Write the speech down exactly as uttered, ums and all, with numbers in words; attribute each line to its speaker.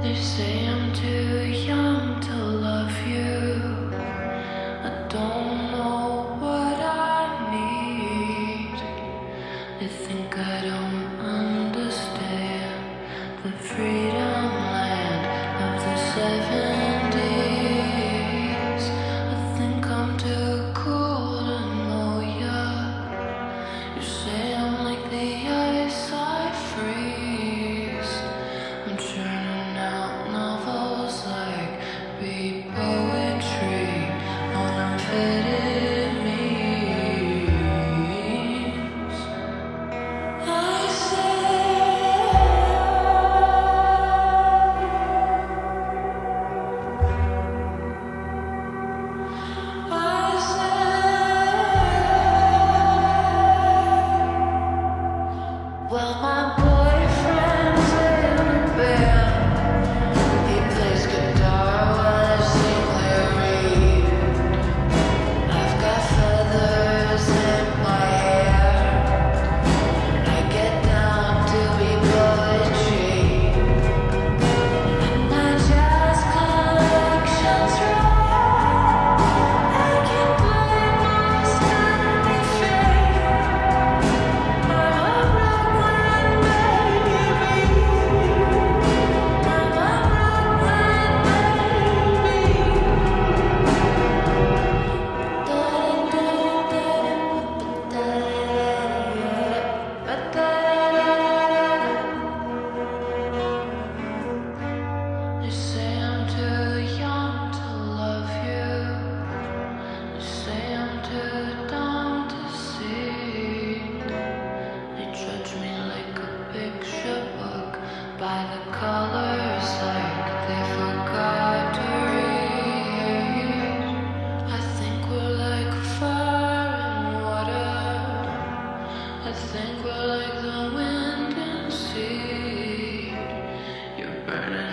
Speaker 1: They say I'm too young to love you. I don't know what I need. They think I don't understand the freedom land of the seventies. I think I'm too cool to know ya. You say I'm like the ice I freeze. I'm churning out novels like beat poetry on unfitted memes. I say, I say, well, my boyfriend's in a band. He plays guitar while I sing lyric. I've got feathers in my hair. I get down to be poetry. And my jazz collection's rare. I can play my standing fate. I'm a Brooklyn baby. I'm a They say I'm too young to love you. They say I'm too dumb to see. They judge me like a picture book by the colors like they forgot to read. I think we're like fire and water. I think we're like the wind and sea. You're burning